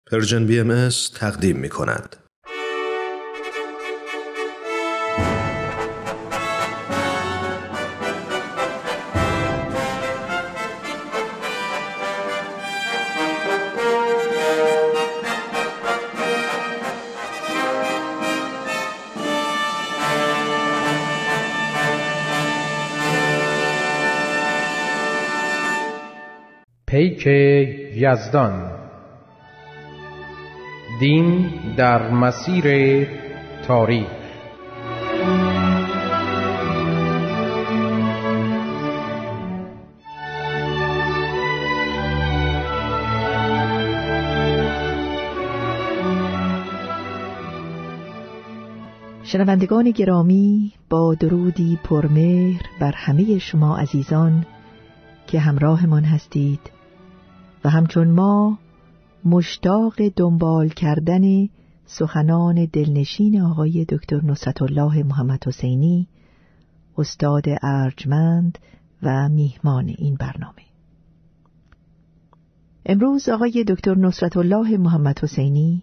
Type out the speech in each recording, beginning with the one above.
پرژن BMS تقدیم می کند. پیک یزدان. دین در مسیر تاریخ. شنوندگان گرامی، با درودی پرمهر بر همه شما عزیزان که همراهمان هستید و همچون ما مشتاق دنبال کردن سخنان دلنشین آقای دکتر نصرتالله محمد حسینی، استاد ارجمند و میهمان این برنامه. امروز آقای دکتر نصرتالله محمد حسینی،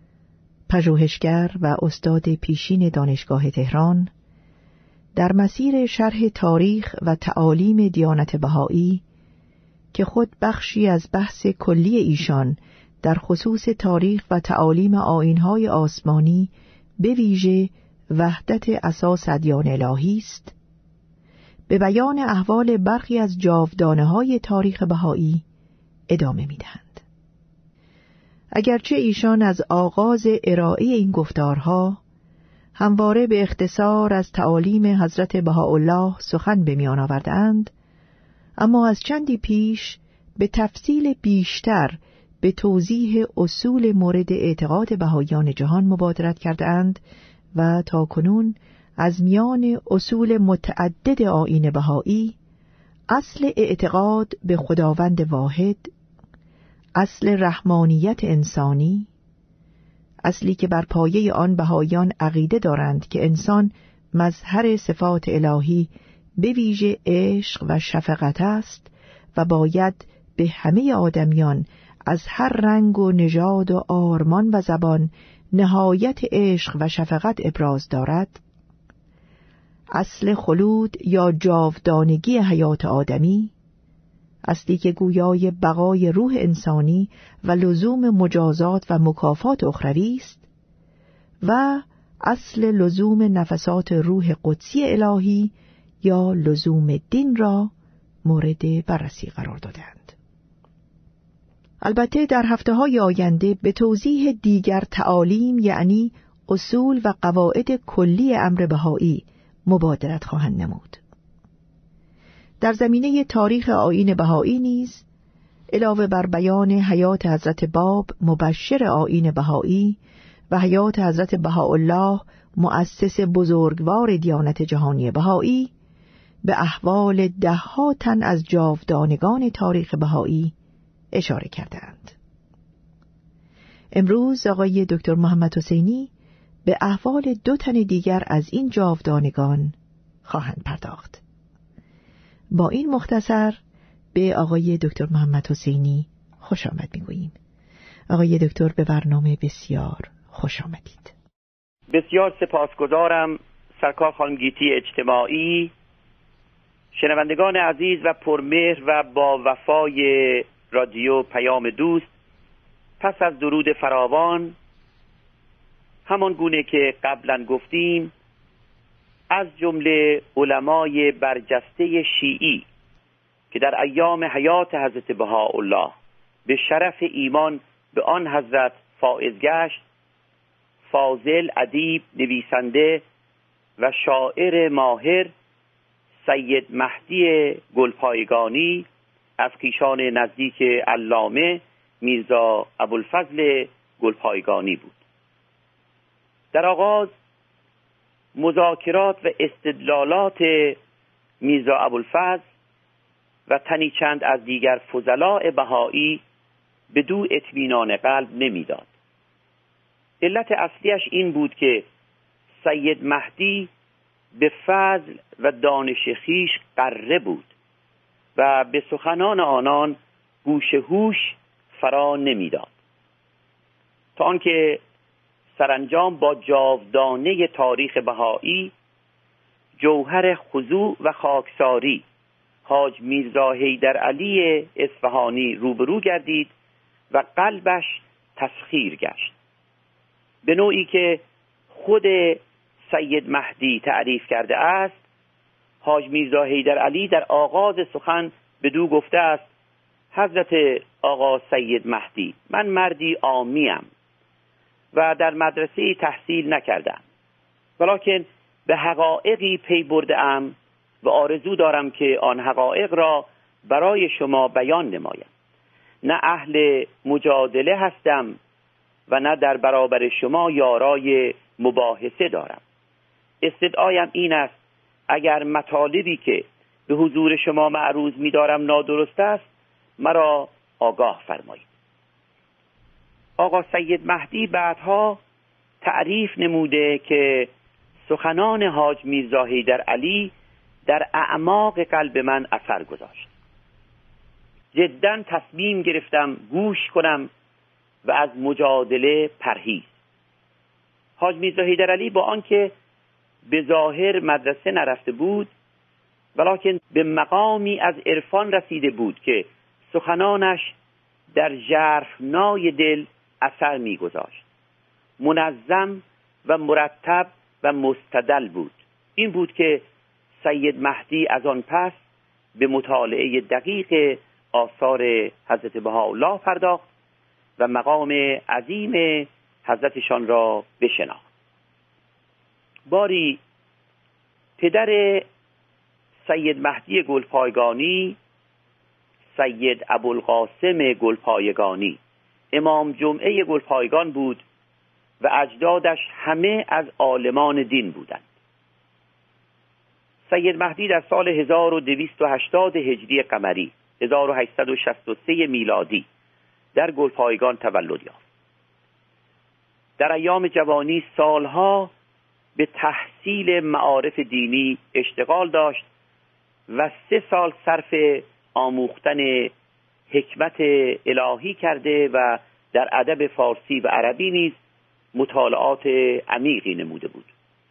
پژوهشگر و استاد پیشین دانشگاه تهران، در مسیر شرح تاریخ و تعالیم دیانت بهایی که خود بخشی از بحث کلی ایشان در خصوص تاریخ و تعالیم آیین‌های آسمانی به ویژه وحدت اساس ادیان الهی است، به بیان احوال برخی از جاودانه‌های تاریخ بهایی ادامه می‌دهند. اگرچه ایشان از آغاز ارائه این گفتارها همواره به اختصار از تعالیم حضرت بهاءالله سخن به میان آوردند، اما از چندی پیش به تفصیل بیشتر به توضیح اصول مورد اعتقاد بهائیان جهان مبادرت کردند و تاکنون از میان اصول متعدد آیین بهایی، اصل اعتقاد به خداوند واحد، اصل رحمانیت انسانی، اصلی که بر پایه آن بهائیان عقیده دارند که انسان مظهر صفات الهی به ویژه عشق و شفقت است و باید به همه آدمیان از هر رنگ و نژاد و آرمان و زبان نهایت عشق و شفقت ابراز دارد، اصل خلود یا جاودانگی حیات آدمی، اصلی که گویای بقای روح انسانی و لزوم مجازات و مکافات اخروی است، و اصل لزوم نفسات روح قدسی الهی یا لزوم دین را مورد بررسی قرار دادند. البته در هفته‌های آینده به توضیح دیگر تعالیم، یعنی اصول و قواعد کلی امر بهایی مبادرت خواهند نمود. در زمینه تاریخ آیین بهایی نیز علاوه بر بیان حیات حضرت باب مبشر آیین بهایی و حیات حضرت بهاءالله مؤسس بزرگوار دیانت جهانی بهایی، به احوال ده‌ها تن از جاودانگان تاریخ بهایی اشاره کردند. امروز آقای دکتر محمد حسینی به احوال 2 تن دیگر از این جاودانگان خواهند پرداخت. با این مختصر به آقای دکتر محمد حسینی خوش آمد میگوییم. آقای دکتر، به برنامه بسیار خوش آمدید. بسیار سپاسگزارم سرکار خانم گیتی اجتماعی. شنوندگان عزیز و پرمهر و با وفای رادیو پیام دوست، پس از درود فراوان، همان گونه که قبلا گفتیم، از جمله علمای برجسته شیعی که در ایام حیات حضرت بهاءالله به شرف ایمان به آن حضرت فائز گشت، فاضل، ادیب، نویسنده و شاعر ماهر سید مهدی گلپایگانی از خویشان نزدیک علامه میرزا ابوالفضل گلپایگانی بود. در آغاز مذاکرات و استدلالات میرزا ابوالفضل و تنی چند از دیگر فضلاء بهایی بدو اطمینان قلب نمیداد. علت اصلیش این بود که سید مهدی به فضل و دانش خویش غره بود و به سخنان آنان گوش هوش فرا نمیداد. تا آنکه سرانجام با جاودانه تاریخ بهایی، جوهر خضوع و خاکساری حاج میرزا حیدرعلی اصفهانی روبرو گردید و قلبش تسخیر گشت، به نوعی که خود سید مهدی تعریف کرده است. حاج میرزا حیدرعلی در آغاز سخن بدو گفته است: حضرت آقا سید مهدی، من مردی عامیم و در مدرسه تحصیل نکردم، ولکن به حقایقی پی برده‌ام و آرزو دارم که آن حقایق را برای شما بیان نمایم. نه اهل مجادله هستم و نه در برابر شما یارای مباحثه دارم. استدعایم این است اگر مطالبی که به حضور شما معروض می‌دارم نادرست است، مرا آگاه فرمایید. آقا سید مهدی بعدها تعریف نموده که سخنان حاج میرزا حیدرعلی در اعماق قلب من اثر گذاشت. جداً تصمیم گرفتم گوش کنم و از مجادله پرهیز. حاج میرزا حیدرعلی با آنکه به ظاهر مدرسه نرفته بود، ولکن به مقامی از عرفان رسیده بود که سخنانش در ژرفنای دل اثر می‌گذاشت. منظم و مرتب و مستدل بود. این بود که سید مهدی از آن پس به مطالعه دقیق آثار حضرت بهاءالله پرداخت و مقام عظیم حضرتشان را بشناخت. باری پدر سید مهدی گلپایگانی، سید ابوالقاسم گلپایگانی، امام جمعه گلپایگان بود و اجدادش همه از عالمان دین بودند. سید مهدی در سال 1280 هجری قمری 1863 میلادی در گلپایگان تولد یافت. در ایام جوانی سالها به تحصیل معارف دینی اشتغال داشت و 3 سال صرف آموختن حکمت الهی کرده و در ادب فارسی و عربی نیز مطالعات عمیقی نموده بود.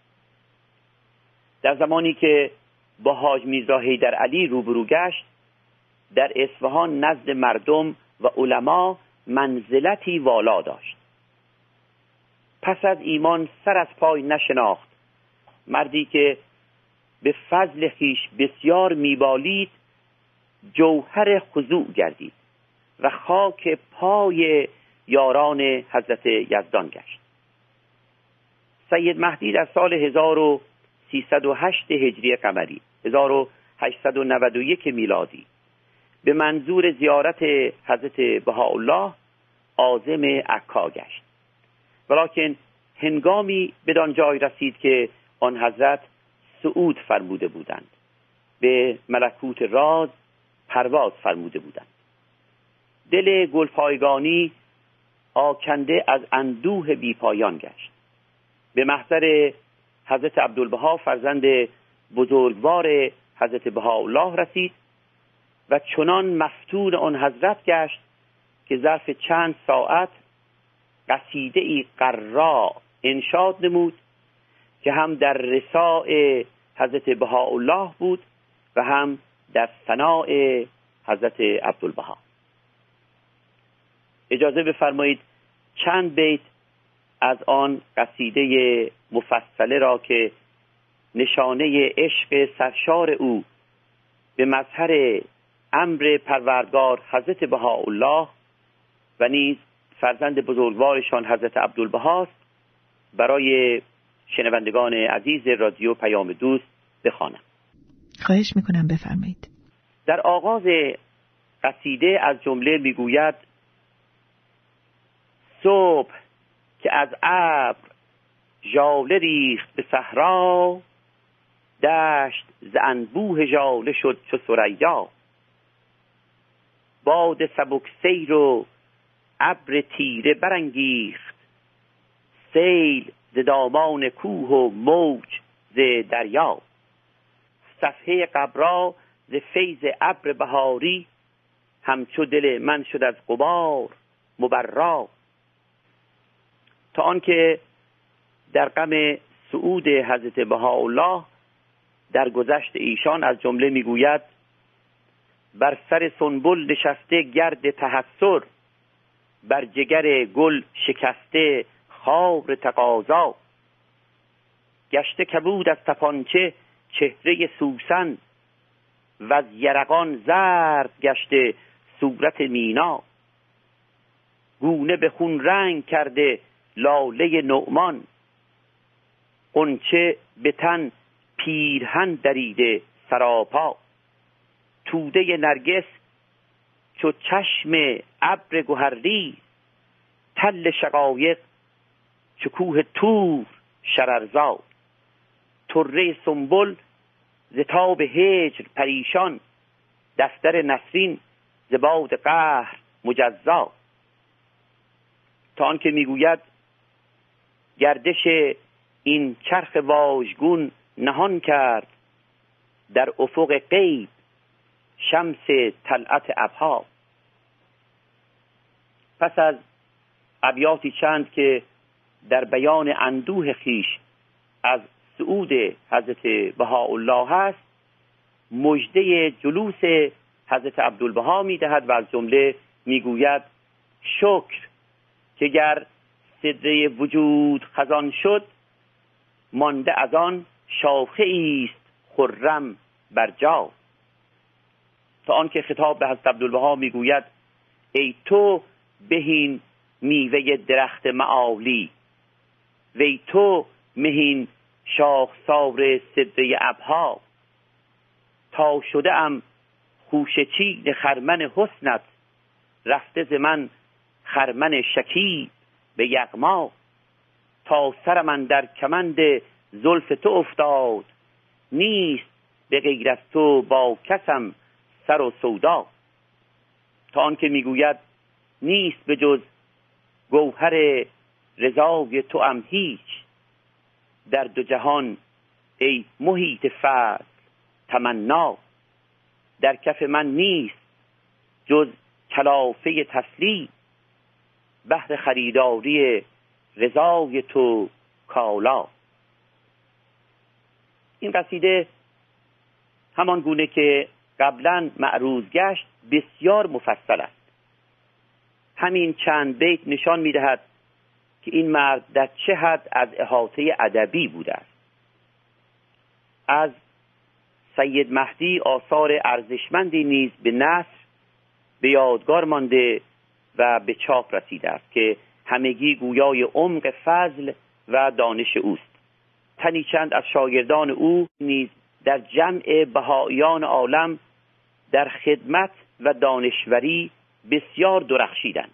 در زمانی که با حاج میرزا حیدرعلی روبرو گشت، در اصفهان نزد مردم و علما منزلتی والا داشت. پس از ایمان سر از پای نشناخت. مردی که به فضل خویش بسیار میبالید، جوهر خضوع گردید و خاک پای یاران حضرت یزدان گشت. سید مهدی در سال 1308 هجری قمری 1891 میلادی به منظور زیارت حضرت بهاءالله عازم عکا گشت، ولکن هنگامی بدان جای رسید که آن حضرت صعود فرموده بودند، به ملکوت راز پرواز فرموده بودند. دل گلپایگانی آکنده از اندوه بیپایان گشت. به محضر حضرت عبدالبها فرزند بزرگوار حضرت بهاءالله رسید و چنان مفتون آن حضرت گشت که ظرف چند ساعت قصیده ای قرا انشاد نمود که هم در رثاء حضرت بهاءالله بود و هم در ثناء حضرت عبدالبها. اجازه بفرمایید چند بیت از آن قصیده مفصله را که نشانه عشق سرشار او به مظهر امر پروردگار حضرت بهاءالله و نیز فرزند بزرگوارشان حضرت عبدالبها است برای شنوندگان عزیز رادیو پیام دوست بخوانم. خواهش میکنم بفرمایید. در آغاز قصیده از جمله میگوید: صبح که از ابر ژاله ریخت به صحرا، دشت ز انبوه ژاله شد چو ثریا. باد سبک سیر و ابر تیره برانگیخت، سیل ز دامان کوه و موج ز دریا. صفحه قبرا ز فیض ابر بهاری، همچو دل من شد از غبار مبرا. تا آنکه در غم صعود حضرت بهاءالله در گذشت ایشان از جمله میگوید: بر سر سنبل نشسته گرد تحسر، بر جگر گل شکسته خار تقاضا، گشته کبود از تپانچه چهره سوسن، و از یرقان زرد گشته صورت مینا، گونه به خون رنگ کرده لاله نعمان، غنچه به تن پیرهن دریده سراپا، توده نرگس چو چشم ابر گوهرریز، تل شقایق چو کوه طور شررزا، طره سنبل ز تاب هجر پریشان، دفتر نسرین ز باد قهر مجزا. تا آنکه میگوید: گردش این چرخ واژگون نهان کرد، در افق غیب شمس طلعت ابها. پس از ابیاتی چند که در بیان اندوه خیش از صعود حضرت بهاءالله هست، مژده جلوس حضرت عبدالبها میدهد و از جمله میگوید: شکر که گر سدره وجود خزان شد، مانده از آن شاخه ایست خرم بر جا. تا آنکه خطاب به حضرت عبدالبها میگوید: ای تو بهین میوه درخت معالی، وی تو مهین شاخسار سدره ابها، تا شده ام خوشه چین خرمن حسنت، رفته ز من خرمن شکیب به یغما، تا سر من در کمند زلف تو افتاد، نیست به غیر از تو با کسم سر و سودا. تا آنکه میگوید: نیست به جز گوهر رضای تو ام هیچ، در دو جهان ای محیط فضل تمنا، در کف من نیست جز کلافه تسلیم، بهر خریداری رضای تو کالا. این قصیده همان گونه که قبلا معروض گشت بسیار مفصل است. همین چند بیت نشان می‌دهد که این مرد در چه حد از احاطه ادبی بوده است. از سید مهدی آثار ارزشمندی نیز به نثر به یادگار مانده و به چاپ رسیده است که همگی گویای عمق فضل و دانش اوست. تنی چند از شاگردان او نیز در جمع بهائیان عالم در خدمت و دانشوری بسیار درخشیدند.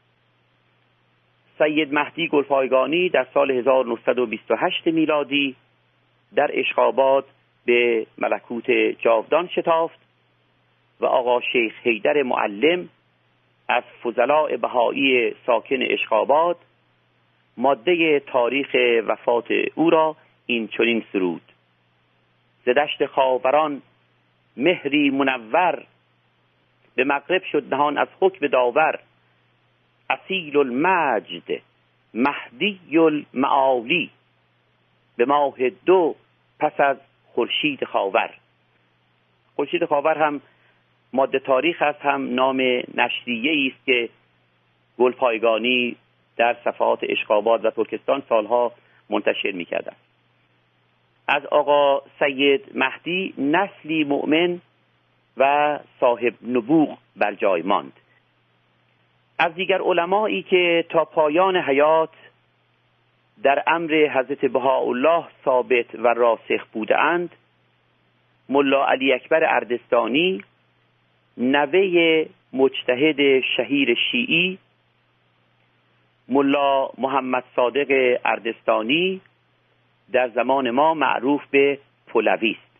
سید مهدی گلپایگانی در سال 1928 میلادی در اشقاباد به ملکوت جاودان شتافت و آقا شیخ حیدر معلم از فضلاء بهایی ساکن اشقاباد ماده تاریخ وفات او را این چنین سرود: ز دشت خاوران مهری منور، به مغرب شد نهان از حکم داور، اصیل المجد مهدی المعالی، به ماه دو پس از خورشید خاور. خورشید خاور هم ماده تاریخ است، هم نام نشریه‌ای است که گلپایگانی در صفحات اشقاباد و ترکستان سالها منتشر می‌کرد. از آقا سید مهدی نسلی مؤمن و صاحب نبوغ بر جای ماند. از دیگر علمایی که تا پایان حیات در امر حضرت بهاءالله ثابت و راسخ بودند، ملا علی اکبر اردستانی، نوه مجتهد شهیر شیعی، ملا محمد صادق اردستانی در زمان ما معروف به پولوی است.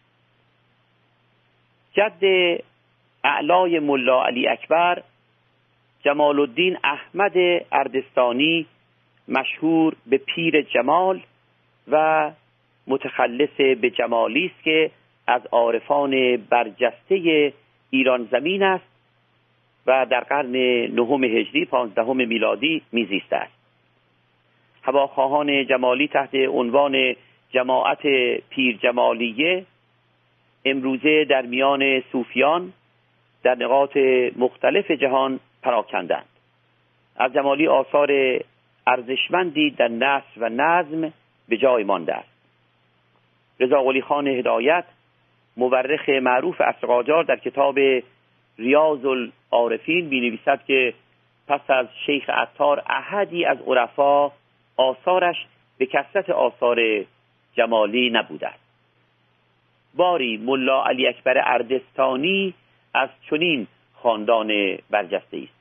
جد اعلای ملا علی اکبر جمال الدین احمد اردستانی، مشهور به پیر جمال و متخلص به جمالی است که از عارفان برجسته ایران زمین است و در قرن 9 هجری 15 میلادی میزیسته است. هواخواهان جمالی تحت عنوان جماعت پیر جمالیه امروزه در میان صوفیان در نقاط مختلف جهان پراکندند. از جمالی آثار ارزشمندی در نثر و نظم به جای مانده است. رضا قلی خان هدایت، مورخ معروف عصر قاجار، در کتاب ریاض العارفین می‌نویسد که پس از شیخ عطار احدی از عرفا آثارش به کثرت آثار جمالی نبوده است. باری ملا علی اکبر اردستانی از چنین خاندان برجسته است.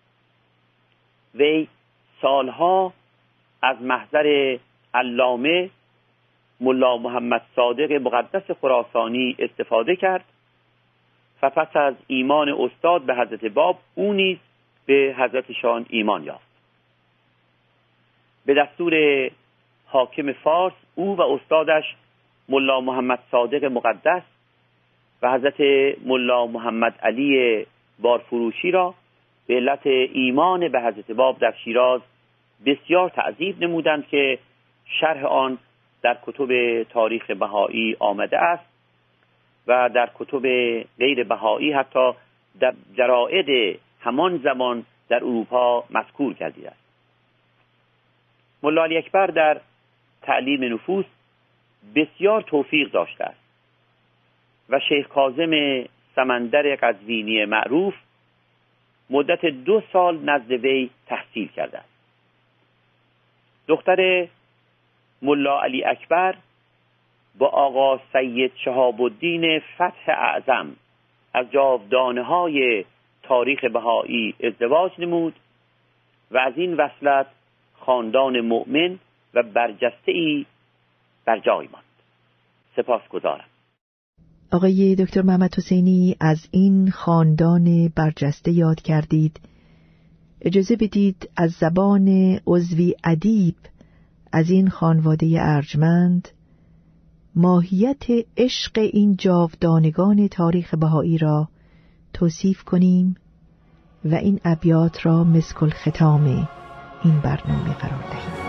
وی سالها از محضر علامه ملا محمد صادق مقدس خراسانی استفاده کرد و پس از ایمان استاد به حضرت باب او نیز به حضرتشان ایمان یافت. به دستور حاکم فارس او و استادش ملا محمد صادق مقدس و حضرت ملا محمد علی بارفروشی را به علت ایمان به حضرت باب در شیراز بسیار تعذیب نمودند که شرح آن در کتب تاریخ بهایی آمده است و در کتب غیر بهایی حتی در جرائد همان زمان در اروپا مذکور گردیده است. ملا علی اکبر در تعلیم نفوس بسیار توفیق داشته است و شیخ کاظم سمندر قزوینی معروف مدت 2 سال نزد وی تحصیل کرده است. دختر ملا علی اکبر با آقا سید شهاب الدین فتح اعظم از جاودانه‌های تاریخ بهایی ازدواج نمود و از این وصلت خاندان مؤمن و برجسته‌ای بر جای ماند. سپاسگزارم. آقای دکتر محمد حسینی از این خاندان برجسته یاد کردید. اجازه بدید از زبان عضوی ادیب از این خانواده ارجمند ماهیت عشق این جاودانگان تاریخ بهایی را توصیف کنیم و این ابیات را مسک الختام این برنامه قرار دهیم.